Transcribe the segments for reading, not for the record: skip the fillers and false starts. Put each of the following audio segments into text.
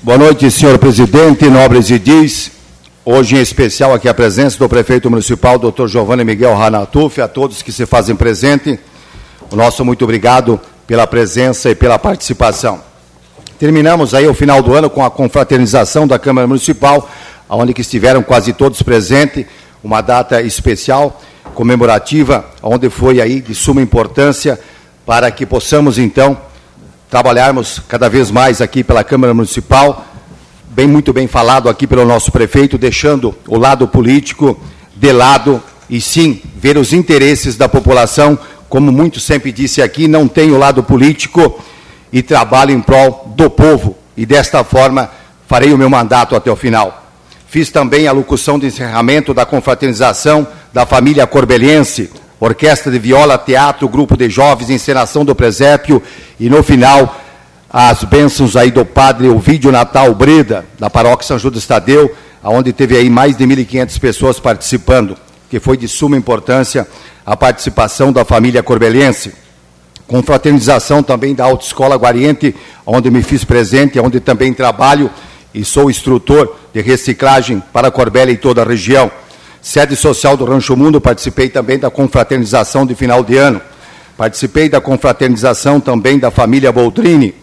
Boa noite, senhor presidente, nobres edis. Hoje, em especial, aqui a presença do prefeito municipal, Dr. Giovanni Miguel Ranatuf, a todos que se fazem presente. O nosso muito obrigado pela presença e pela participação. Terminamos aí o final do ano com a confraternização da Câmara Municipal, onde que estiveram quase todos presentes, uma data especial, comemorativa, onde foi aí de suma importância para que possamos, então, trabalharmos cada vez mais aqui pela Câmara Municipal, muito bem falado aqui pelo nosso prefeito, deixando o lado político de lado e sim ver os interesses da população, como muito sempre disse aqui, não tem o lado político e trabalho em prol do povo e desta forma farei o meu mandato até o final. Fiz também a locução de encerramento da confraternização da família corbeliense, orquestra de viola, teatro, grupo de jovens, encenação do presépio e no final as bênçãos aí do padre Ovídio Natal Breda, da paróquia São Judas Tadeu, onde teve aí mais de 1.500 pessoas participando, que foi de suma importância a participação da família corbeliense. Confraternização também da Autoescola Guariente, onde me fiz presente, onde também trabalho e sou instrutor de reciclagem para Corbélia e toda a região. Sede social do Rancho Mundo, participei também da confraternização de final de ano. Participei da confraternização também da família Boldrini,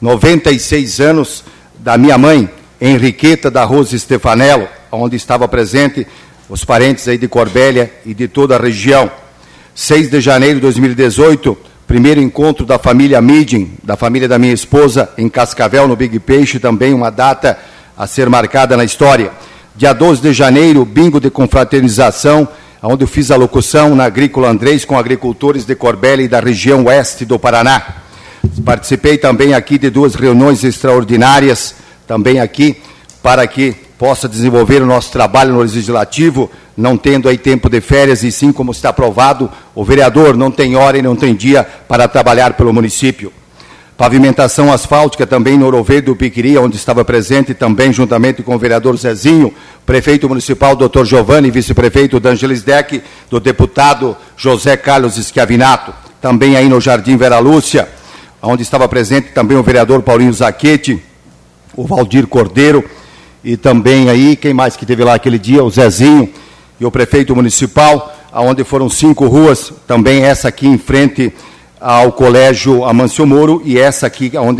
96 anos da minha mãe, Henriqueta da Rosa Stefanello, onde estava presente os parentes aí de Corbélia e de toda a região. 6 de janeiro de 2018, primeiro encontro da família Midin, da família da minha esposa, em Cascavel, no Big Peixe, também uma data a ser marcada na história. Dia 12 de janeiro, bingo de confraternização, onde eu fiz a locução na Agrícola Andrés com agricultores de Corbélia e da região oeste do Paraná. Participei também aqui de 2 reuniões extraordinárias, também aqui, para que possa desenvolver o nosso trabalho no Legislativo, não tendo aí tempo de férias, e sim, como está aprovado, o vereador não tem hora e não tem dia para trabalhar pelo município. Pavimentação asfáltica também no Ouro Verde do Piquiri, onde estava presente também, juntamente com o vereador Zezinho, prefeito municipal Dr. Giovanni, vice-prefeito D'Angelis Deck, do deputado José Carlos Schiavinato. Também aí no Jardim Vera Lúcia, onde estava presente também o vereador Paulinho Zachetti, o Valdir Cordeiro, e também aí, quem mais que teve lá aquele dia? O Zezinho e o prefeito municipal, onde foram 5 ruas, também essa aqui em frente ao Colégio Amâncio Moro, e essa aqui onde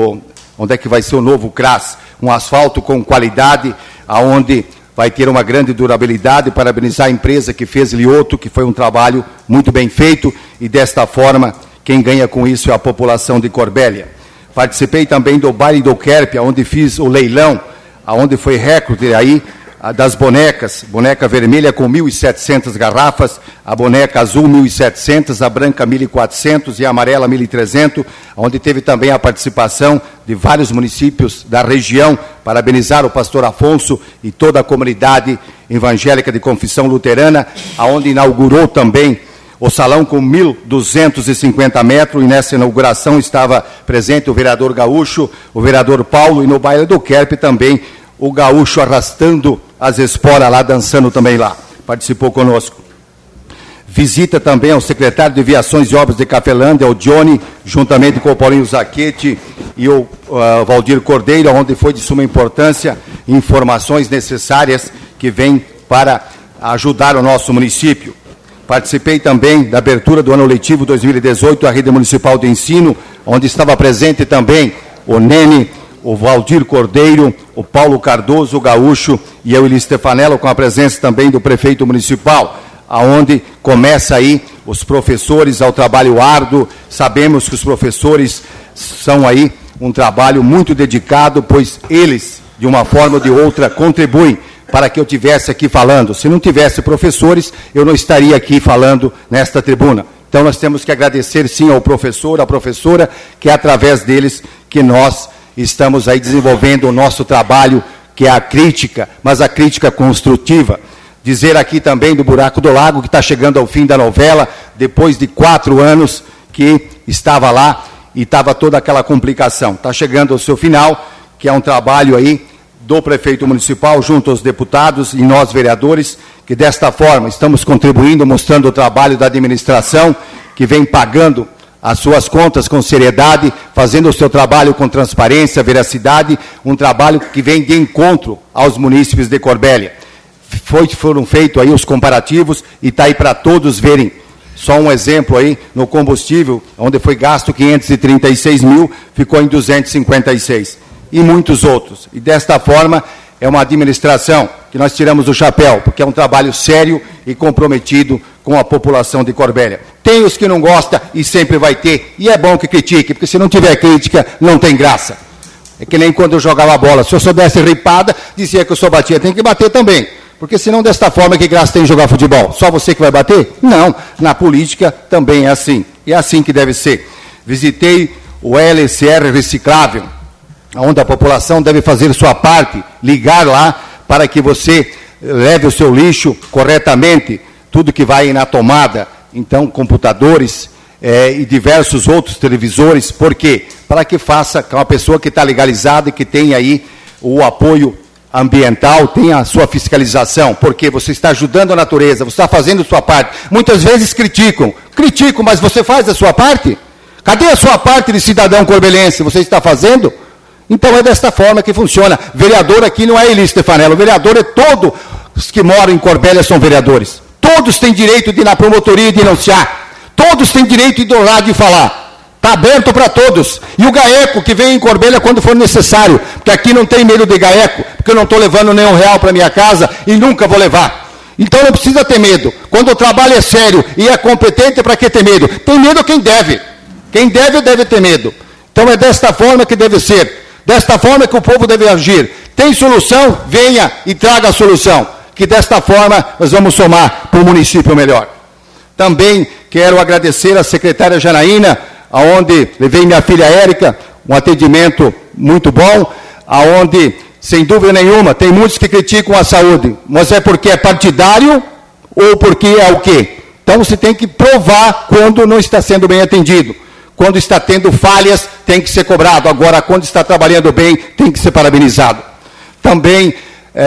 é que vai ser o novo CRAS, um asfalto com qualidade, aonde vai ter uma grande durabilidade. Parabenizar a empresa que fez Lioto, que foi um trabalho muito bem feito, e desta forma, quem ganha com isso é a população de Corbélia. Participei também do baile do Kerp, onde fiz o leilão, onde foi recorde aí das bonecas, boneca vermelha com 1.700 garrafas, a boneca azul 1.700, a branca 1.400 e a amarela 1.300, onde teve também a participação de vários municípios da região. Parabenizar o pastor Afonso e toda a comunidade evangélica de confissão luterana, onde inaugurou também o salão com 1.250 metros, e nessa inauguração estava presente o vereador Gaúcho, o vereador Paulo, e no baile do Kerp também o Gaúcho arrastando as esporas lá, dançando também lá. Participou conosco. Visita também ao secretário de Viações e Obras de Cafelândia, o Johnny, juntamente com o Paulinho Zachetti e o Valdir Cordeiro, onde foi de suma importância informações necessárias que vêm para ajudar o nosso município. Participei também da abertura do ano letivo 2018 à Rede Municipal de Ensino, onde estava presente também o Nene, o Valdir Cordeiro, o Paulo Cardoso, o Gaúcho e eu, Eli Stefanello, com a presença também do prefeito municipal, aonde começa aí os professores ao trabalho árduo. Sabemos que os professores são aí um trabalho muito dedicado, pois eles, de uma forma ou de outra, contribuem para que eu estivesse aqui falando. Se não tivesse professores, eu não estaria aqui falando nesta tribuna. Então, nós temos que agradecer, sim, ao professor, à professora, que é através deles que nós estamos aí desenvolvendo o nosso trabalho, que é a crítica, mas a crítica construtiva. Dizer aqui também do Buraco do Lago, que está chegando ao fim da novela, depois de 4 anos que estava lá e estava toda aquela complicação. Está chegando ao seu final, que é um trabalho aí do prefeito municipal, junto aos deputados e nós, vereadores, que desta forma estamos contribuindo, mostrando o trabalho da administração, que vem pagando as suas contas com seriedade, fazendo o seu trabalho com transparência, veracidade, um trabalho que vem de encontro aos munícipes de Corbélia. Foram feitos aí os comparativos e está aí para todos verem. Só um exemplo aí, no combustível, onde foi gasto 536 mil, ficou em 256. E muitos outros. E desta forma, é uma administração que nós tiramos o chapéu, porque é um trabalho sério e comprometido com a população de Corbélia. Tem os que não gostam e sempre vai ter, e é bom que critique, porque se não tiver crítica, não tem graça. É que nem quando eu jogava bola, se eu soubesse ripada, dizia que eu só batia, tem que bater também. Porque senão desta forma que graça tem jogar futebol? Só você que vai bater? Não, na política também é assim, e é assim que deve ser. Visitei o LCR Reciclável, onde a população deve fazer sua parte, ligar lá para que você leve o seu lixo corretamente, tudo que vai na tomada, então computadores e diversos outros televisores. Por quê? Para que faça com uma pessoa que está legalizada e que tem aí o apoio ambiental, tem a sua fiscalização, porque você está ajudando a natureza, você está fazendo a sua parte. Muitas vezes criticam, mas você faz a sua parte? Cadê a sua parte de cidadão corbelense? Você está fazendo? Então é desta forma que funciona. Vereador aqui não é Eli Stefanello, o vereador é todos os que moram em Corbélia são vereadores. Todos têm direito de ir na promotoria e denunciar. Todos têm direito de ir do lado e falar. Está aberto para todos. E o GAECO que vem em Corbélia quando for necessário, porque aqui não tem medo de GAECO, porque eu não estou levando nem R$1 para minha casa e nunca vou levar. Então não precisa ter medo. Quando o trabalho é sério e é competente, para que ter medo? Tem medo quem deve. Quem deve ter medo. Então é desta forma que deve ser. Desta forma que o povo deve agir. Tem solução? Venha e traga a solução. Que desta forma nós vamos somar para um município melhor. Também quero agradecer à secretária Janaína, aonde levei minha filha Érica, um atendimento muito bom, aonde, sem dúvida nenhuma, tem muitos que criticam a saúde, mas é porque é partidário ou porque é o quê? Então você tem que provar quando não está sendo bem atendido. Quando está tendo falhas, tem que ser cobrado. Agora, quando está trabalhando bem, tem que ser parabenizado. Também,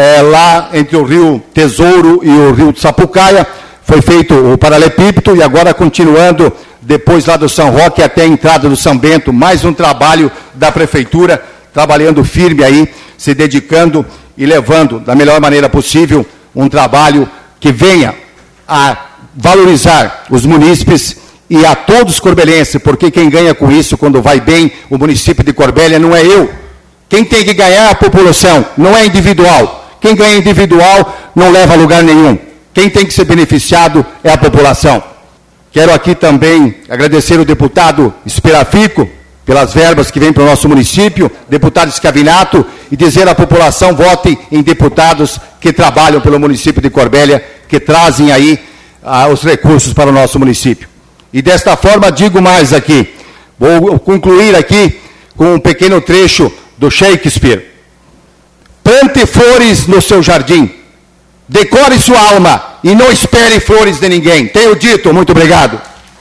lá entre o Rio Tesouro e o Rio de Sapucaia, foi feito o paralelepípedo e agora continuando, depois lá do São Roque até a entrada do São Bento, mais um trabalho da Prefeitura, trabalhando firme aí, se dedicando e levando da melhor maneira possível um trabalho que venha a valorizar os munícipes e a todos corbelenses, porque quem ganha com isso, quando vai bem, o município de Corbélia não é eu. Quem tem que ganhar é a população, não é individual. Quem ganha individual não leva a lugar nenhum. Quem tem que ser beneficiado é a população. Quero aqui também agradecer o deputado Esperafico pelas verbas que vêm para o nosso município, deputado Scavinato, e dizer à população, vote em deputados que trabalham pelo município de Corbélia, que trazem aí os recursos para o nosso município. E desta forma, digo mais aqui, vou concluir aqui com um pequeno trecho do Shakespeare. Plante flores no seu jardim, decore sua alma e não espere flores de ninguém. Tenho dito, muito obrigado.